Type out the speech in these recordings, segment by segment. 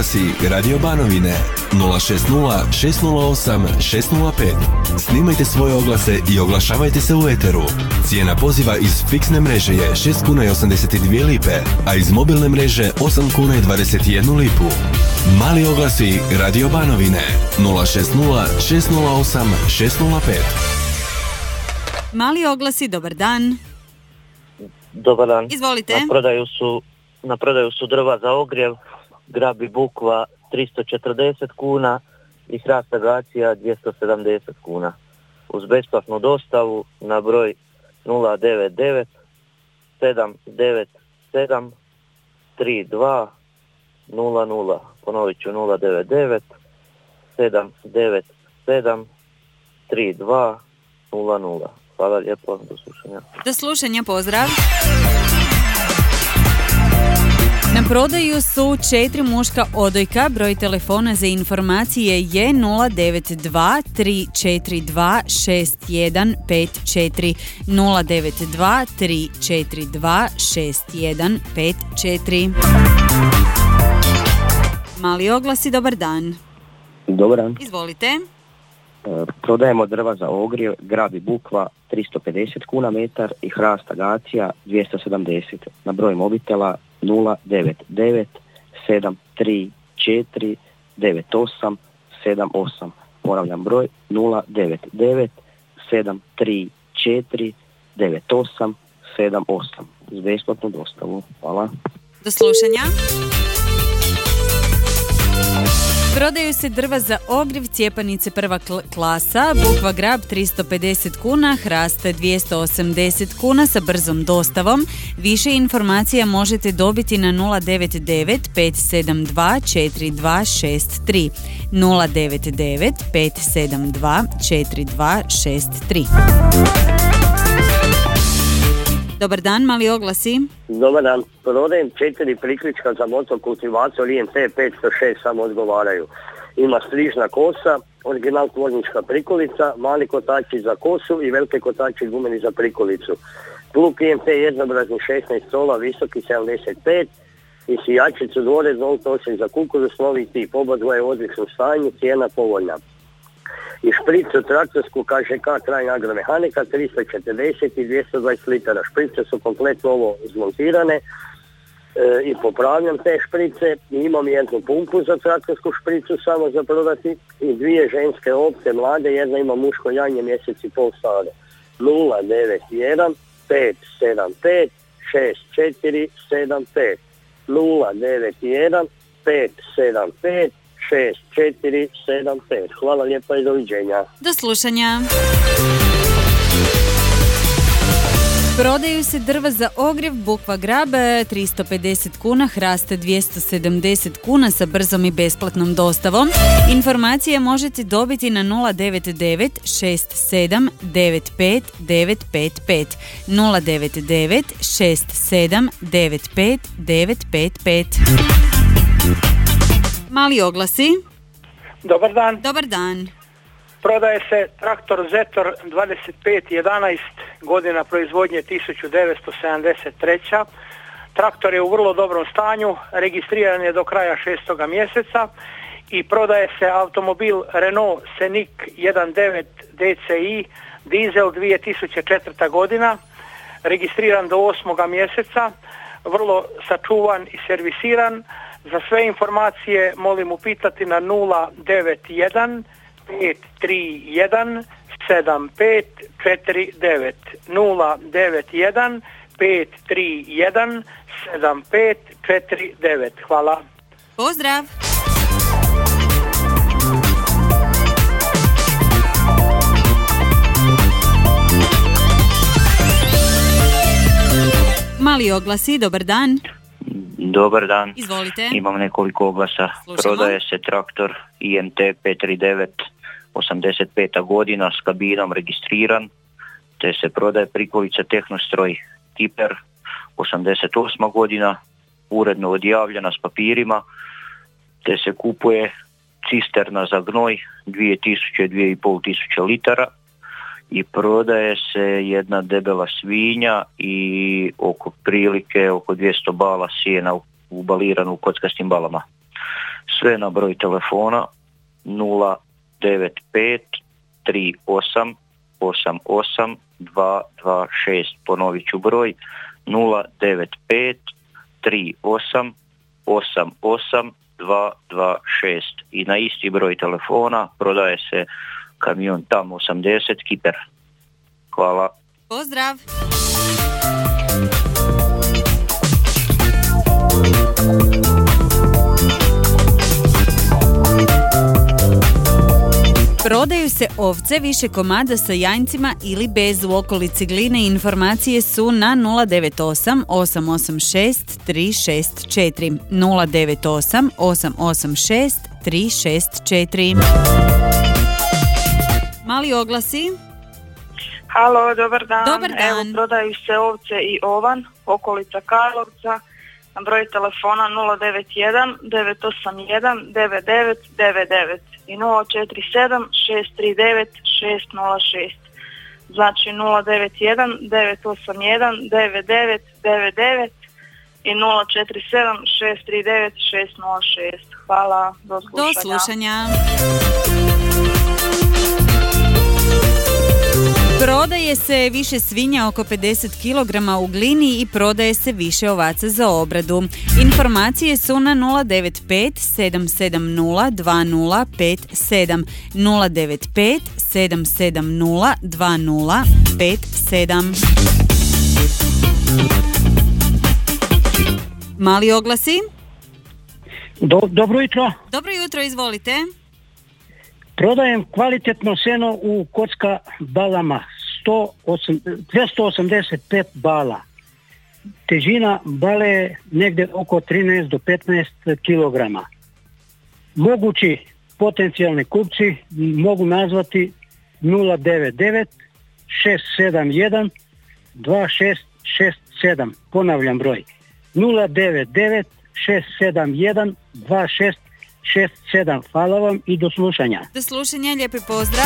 oglasi Radio Banovine 060 608 605. Snimajte svoje oglase i oglašavajte se u eteru. Cijena poziva iz fiksne mreže je 6 kuna i 82 lipe, a iz mobilne mreže 8 kuna i 21 lipu. Mali oglasi Radio Banovine 060 608 605. Mali oglasi, dobar dan. Dobar dan. Izvolite. Na prodaju su drva za ogrjev, grab i bukva 340 kuna i hrast agacija 270 kuna. Uz besplatnu dostavu na broj 099 797 32 00. Ponovit ću 099 797 32 00. Hvala lijepo, do slušanja. Do slušanja, pozdrav. Na prodaju su 4 muška odojka, broj telefona za informacije je 092 342 6154, 092 342 6154. Mali oglasi, dobar dan. Dobar dan. Izvolite. Prodajemo drva za ogrjev, grab i bukva 350 kuna metar i hrast agacija 270. Na broj mobitela 099 734 98 78. Ponavljam broj 099 734 98 78. S besplatnu dostavu. Hvala. Do slušanja. Prodaju se drva za ogrjev, cijepanice prva klasa, bukva grab 350 kuna, hrast 280 kuna sa brzom dostavom. Više informacija možete dobiti na 099 572 4263. 099 572 4263. Dobar dan, mali oglasi. Dobar dan, prodajem 4 priključka za motokultivator IMT 506, samo odgovaraju. Ima strižna kosa, original tvornička prikolica, mali kotači za kosu i velike kotači gumeni za prikolicu. Plug IMT jednobrazni 16 sola, visoki 75 i sijačicu dvore zoltosen za kukuruz, novi tip. Oba dva je u odličnom stanju, cijena povoljna. I špricu traktorsku KŽK Krajnja agromehanika 340 i 220 litara. Šprice su kompletno ovo zmontirane i popravljam te šprice. I imam jednu pumpu za traktorsku špricu samo za prodati i 2 ženske opte mlade, jedna ima muško janje, mjesec i pol stare. 091 575 6475. 091 575 6475. Hvala lijepa i doviđenja. Do slušanja. Prodaju se drva za ogrjev, bukva grab 350 kuna, hrast 270 kuna sa brzom i besplatnom dostavom. Informacije možete dobiti na 099 67 95 955. 099 67 95 955. Mali oglasi. Dobar dan. Dobar dan. Prodaje se traktor Zetor 2511, godina proizvodnje 1973. Traktor je u vrlo dobrom stanju, registriran je do kraja 6. mjeseca i prodaje se automobil Renault Scenic 19 DCI, dizel 2004. godina, registriran do 8. mjeseca, vrlo sačuvan i servisiran. Za sve informacije molim upitati na 091 531 7549. 091 531 7549. Hvala. Pozdrav. Mali oglasi, dobar dan. Dobar dan. Izvolite. Imam nekoliko oglasa. Slušamo. Prodaje se traktor IMT 539 85. godina s kabinom registriran, te se prodaje prikolica Tehnostroj Tiper 88. godina, uredno odjavljena s papirima, te se kupuje cisterna za gnoj 2000-2500 litara i prodaje se jedna debela svinja i oko 200 bala sijena ubalirano u kockastim balama. sve na broj telefona 095 38 88 226. Ponovit ću broj 095 38 88 226 i na isti broj telefona prodaje se kamion TAM 80 Kiper. Hvala. Pozdrav! Prodaju se ovce više komada sa janjcima ili bez u okolici Gline. Informacije su na 098 886 364 098 886 364. Mali oglasi. Halo, dobar dan. Dobar dan. Evo, prodaju se ovce i ovan, okolica Karlovca, na broj telefona 091 981 9999 i 047 639 606. Znači 091 981 9999 i 047 639 606. Hvala, do slušanja. Do slušanja. Prodaje se više svinja, oko 50 kg u Glini i prodaje se više ovaca za obradu. Informacije su na 095 770 2057 095 770 2057. Mali oglasi. Dobro jutro. Dobro jutro, izvolite. Prodajem kvalitetno seno u Kocka balama, 285 bala. Težina bale je negdje oko 13 do 15 kg. Mogući potencijalni kupci mogu nazvati 099 671 2667. Ponavljam broj 099 671 2667. Hvala vam i do slušanja. Do slušanja, lijepi pozdrav.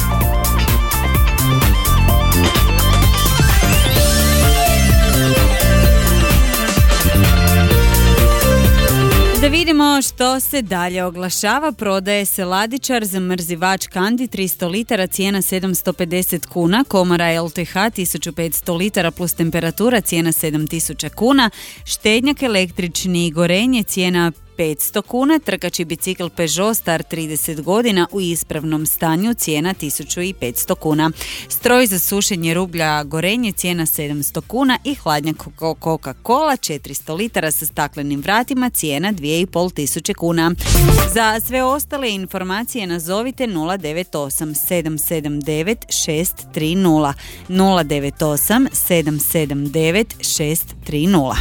Da vidimo što se dalje oglašava. Prodaje se ladičar, zamrzivač Kandi 300 litara, cijena 750 kuna, komora LTH 1500 litara plus temperatura, cijena 7000 kuna, štednjak električni i gorenje, cijena 500 kuna, trkači bicikl Peugeot star 30 godina u ispravnom stanju, cijena 1500 kuna. Stroj za sušenje rublja gorenje, cijena 700 kuna i hladnjak Coca-Cola 400 litara sa staklenim vratima, cijena 2500 kuna. Za sve ostale informacije nazovite 098 779 630 098 779 630.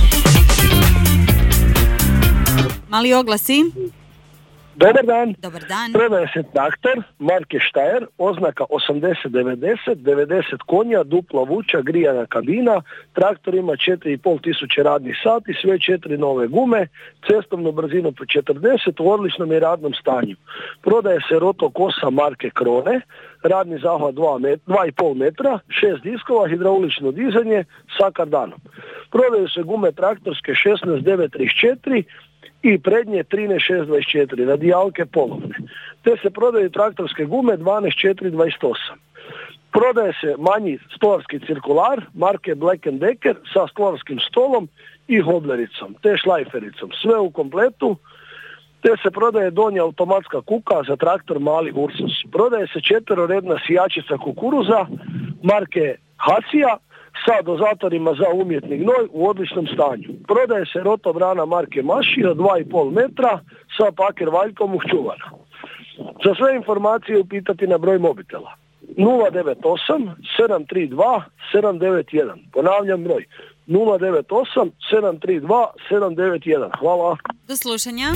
Mali oglasi. Dobar dan. Dobar dan. Prodaje se traktor marke Steyr, oznaka 8090, 90 konja, dupla vuča, grijana kabina. Traktor ima 4500 radnih sati, sve 4 nove gume, cestovnu brzinu po 40, u odličnom je radnom stanju. Prodaje se roto kosa marke Krone, radni zahvat 2,5 metra, 6 diskova, hidraulično dizanje sa kardanom. Prodaju se gume traktorske 16934 i prednje 13624, radijalke polovne. Te se prodaju traktorske gume 12428. Prodaje se manji stolarski cirkular marke Black & Decker sa stolarskim stolom i hoblericom, te šlajfericom. Sve u kompletu. Te se prodaje donja automatska kuka za traktor mali Ursus. Prodaje se 4-redna sijačica kukuruza marke Hasija sa dozatorima za umjetni gnoj u odličnom stanju. Prodaje se rotobrana marke Mašija 2,5 metra sa paker valjkom uhčuvana. Za sve informacije upitati na broj mobitela 098 732 791. Ponavljam broj 098 732 791. Hvala. Do slušanja.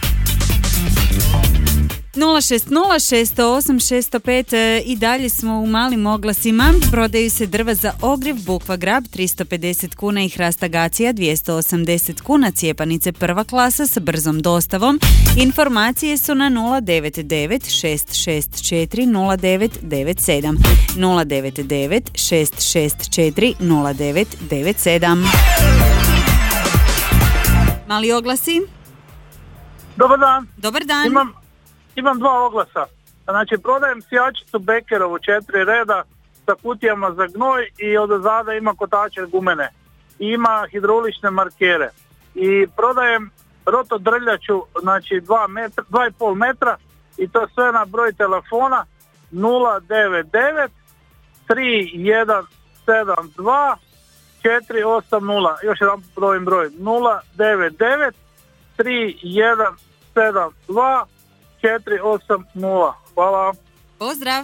060-608-605 i dalje smo u malim oglasima. Prodaju se drva za ogrjev Bukva Grab 350 kuna i hrasta Gacija 280 kuna, cijepanice prva klasa sa brzom dostavom. Informacije su na 099-664-0997 099-664-0997. Mali oglasi. Dobar dan. Dobar dan. Imam dva oglasa. Znači, prodajem sijačicu Bekerovu 4 reda sa kutijama za gnoj i odozada ima kotače gumene. I ima hidraulične markere. I prodajem rotodrljaču, znači 2,5 metra i to sve na broj telefona 099 3172 480. Još jedan broj 099 3172 480. Hvala. Pozdrav.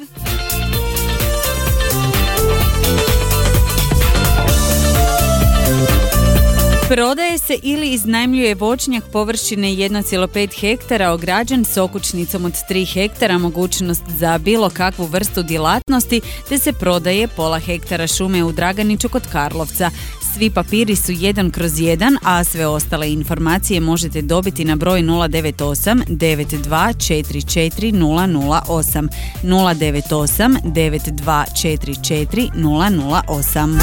Prodaje se ili iznajmljuje voćnjak površine 1,5 hektara ograđen s okućnicom od 3 hektara, mogućnost za bilo kakvu vrstu djelatnosti, te se prodaje pola hektara šume u Draganiću kod Karlovca. Svi papiri su 1/1, a sve ostale informacije možete dobiti na broj 098 9244 008. 098 9244 008.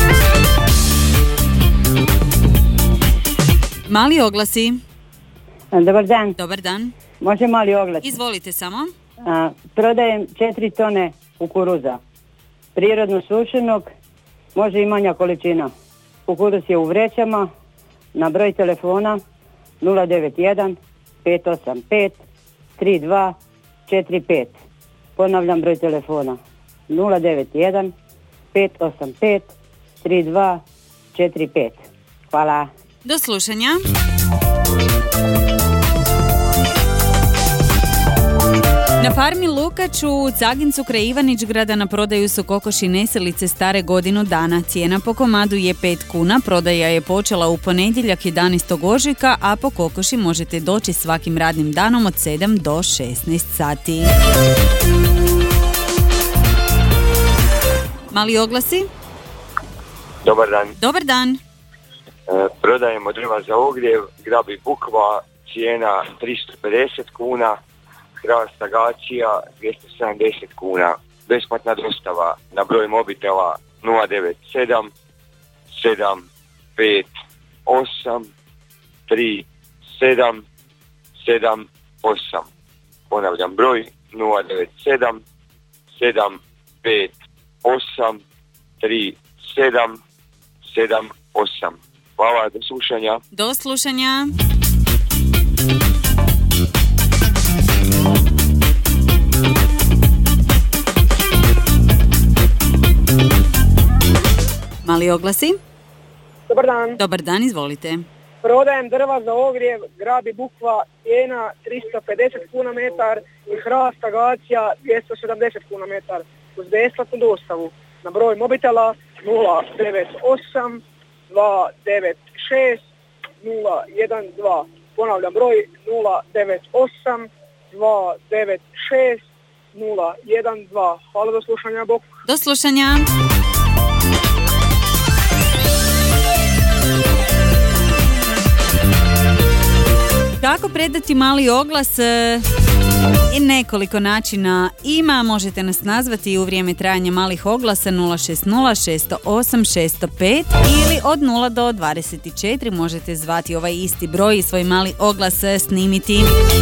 Mali oglasi. Dobar dan. Dobar dan. Može mali oglas? Izvolite samo. Prodajem 4 tone kukuruza. Prirodno sušenog, može i manja količina. Kukuruz je u vrećama, na broj telefona 091 585 3245. Ponavljam broj telefona 091 585 3245. Hvala. Do slušanja. Na farmi Lukač u Cagincu kraj Ivanić-grada na prodaju su kokoši neselice stare godinu dana. Cijena po komadu je 5 kuna, prodaja je počela u ponedjeljak 11. ožujka, a po kokoši možete doći svakim radnim danom od 7 do 16 sati. Mali oglasi. Dobar dan. Dobar dan. Prodajemo drva za ogrjev, grab i bukva, cijena 350 kuna, hrast agacija 270 kuna, besplatna dostava na broj mobitela 097 758 3778. Ponavljam broj 097 758 3778. Hvala, do slušanja. Do slušanja. Mali oglasi. Dobar dan. Dobar dan, izvolite. Prodajem drva za ogrjev, grab i bukva, cijena 350 kuna metar i hrast agacija 270 kuna metar uz besplatnu dostavu na broj mobitela 098 296 012. Ponavljam broj 098 296 012. Hvala, do slušanja, bok. Do slušanja. Kako predati mali oglas? I nekoliko načina ima, možete nas nazvati u vrijeme trajanja malih oglasa 060 608 605 ili od 0 do 24 možete zvati ovaj isti broj i svoj mali oglas snimiti.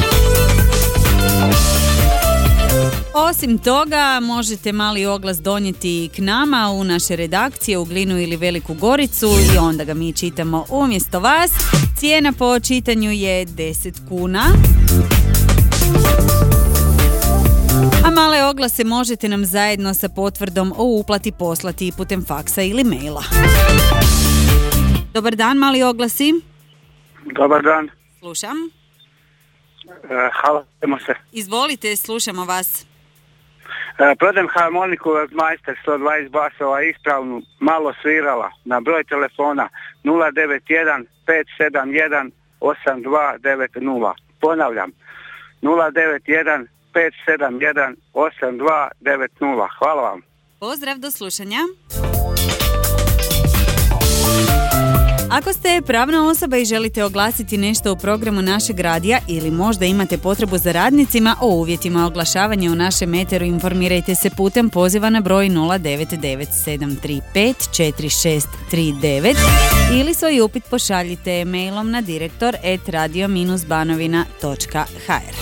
Osim toga, možete mali oglas donijeti k nama u naše redakcije u Glinu ili Veliku Goricu i onda ga mi čitamo umjesto vas. Cijena po čitanju je 10 kuna. A male oglase možete nam zajedno sa potvrdom o uplati poslati putem faksa ili maila. Dobar dan, mali oglasi. Dobar dan. Slušam. Hvala se. Izvolite, slušamo vas. Prodajem harmoniku Majster 120 basova ispravnu, malo svirala, na broj telefona 091 571 8290. Ponavljam, 091 571 8290. Hvala vam. Pozdrav, do slušanja. Ako ste pravna osoba i želite oglasiti nešto u programu našeg radija ili možda imate potrebu za radnicima, o uvjetima oglašavanja u našem eteru informirajte se putem poziva na broj 099-735-4639 ili svoj upit pošaljite mailom na direktor@radio-banovina.hr.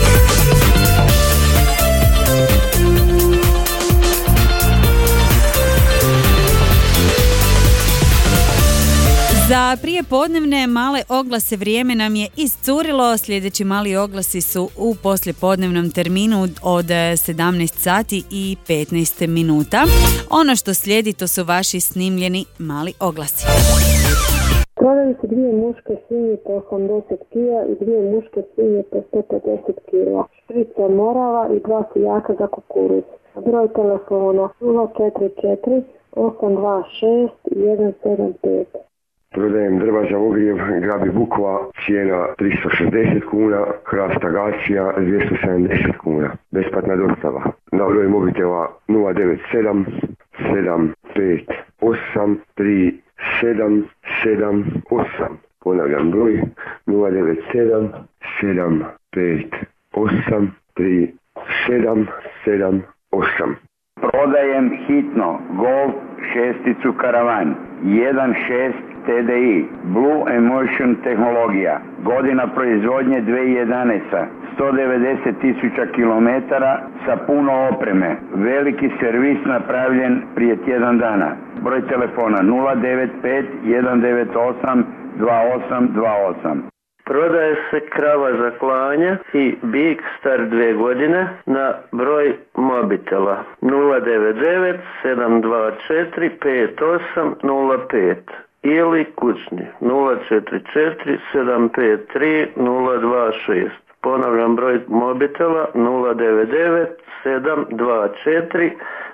Za prijepodnevne male oglase vrijeme nam je iscurilo. Sljedeći mali oglasi su u poslijepodnevnom terminu od 17 sati i 15 minuta. Ono što slijedi to su vaši snimljeni mali oglasi. Prodaju se 2 muške svinje po 80 kg i 2 muške svinje po 150 kg. Šprica morava i 2 sijaka za kukuruz. Broj telefona 044 826 175. Prodajem drva za ogrjev, Grabi Bukva, cijena 360 kuna, hrast agacija 270 kuna, besplatna dostava. Na broj mobitela 097 758 3778. Ponavljam broj 097 758 3778. Prodajem hitno Golf 6 karavan 1.6 TDI Blue Emotion tehnologija, godina proizvodnje 2011, 190.000 km sa puno opreme, veliki servis napravljen prije tjedan dana. Broj telefona 095 198 2828. Prodaje se krava za klanje i bik star 2 godine na broj mobitela 099 724 5805 ili kućni 044 753 026. Ponavljam broj mobitela 099 724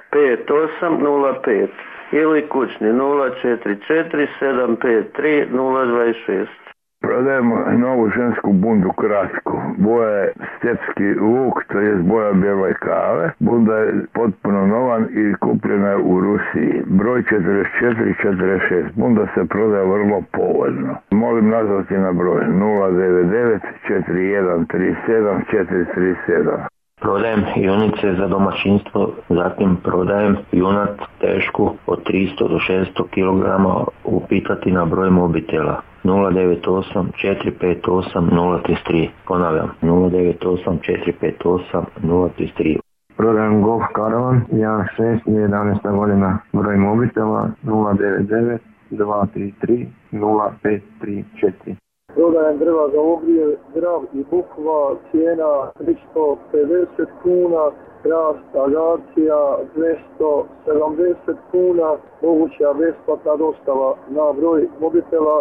5805 ili kućni 044 753 026. Prodajemo novu žensku bundu krasku. Boja je stepski luk, to je boja bijele kave. Bunda je potpuno nova i kupljena je u Rusiji. Broj 4446. Bunda se prodaje vrlo povoljno. Molim nazvati na broj 099 4137 437. Prodajem junice za domaćinstvo, zatim prodajem junat tešku od 300 do 600 kg, upitati na broj mobitela 098 458 033. Ponavljam 098 458 033. Prodajem Golf Caravan 1.6 11. godina, broj mobitela 099 233 0534. Prodajem drva za ogrjev, Grab i Bukva, cijena 350 kuna, hrast agacija 270 kuna, moguća besplatna dostava na broj mobitela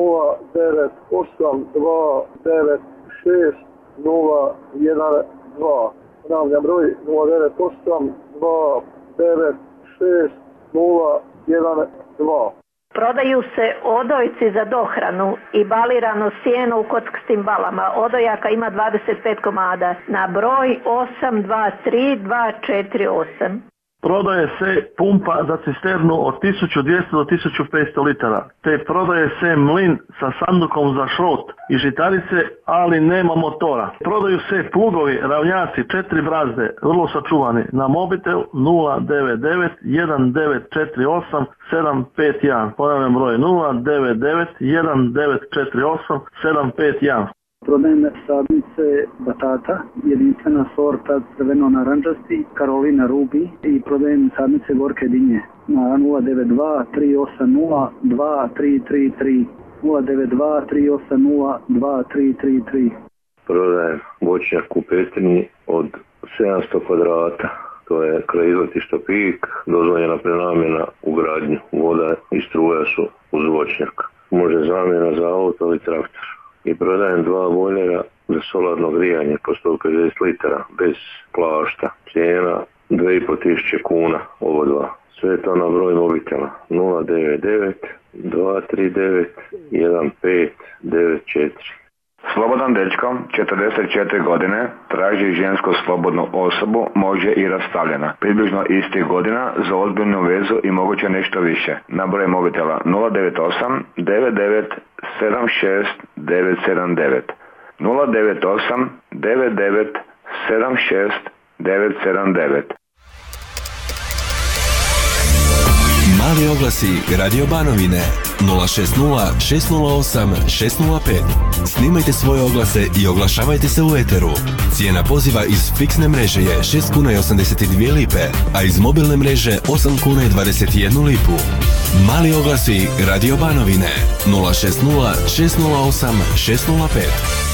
098 296 012. Ponavljam broj 098 296 012. Prodaju se odojci za dohranu i balirano sjeno u kockastim balama. Odojaka ima 25 komada na broj 823 248. Prodaje se pumpa za cisternu od 1200 do 1500 litara, te prodaje se mlin sa sandukom za šrot i žitarice, ali nema motora. Prodaju se plugovi, ravnjaci, 4 brazde, vrlo sačuvani, na mobitel 099 1948 751. Ponavljam broj 099 1948 751. Prodajem sadnice batata, jedinstvena sorta crveno-naranđasti, Carolina Ruby, i prodajem sadnice gorke dinje na 092 380 2333 092 380 2333. Prodajem voćnjak u Petrinji od 700 kvadrata. To je kraj izletišta Pik, dozvoljena prenamjena u gradnju. Voda i struja su uz voćnjak. Može zamjena za auto ili traktor. I prodajem 2 bojlera za solarno grijanje po 150 litara bez plašta. Cijena 2500 kuna ovo dva. Sve to na broj mobitela 099 239 1594. Slobodan dečko, 44 godine, traži žensku slobodnu osobu, može i rastavljena. Približno istih godina za ozbiljnu vezu i moguće nešto više. Na broj mobitela 098 99 979. 098 99 76 979. Mali oglasi Radio Banovine 060 608 605. Snimajte svoje oglase i oglašavajte se u eteru. Cijena poziva iz fiksne mreže je 6 kuna i 82 lipe, a iz mobilne mreže 8 kuna i 21 lipu. Mali oglasi Radio Banovine 060 608 605.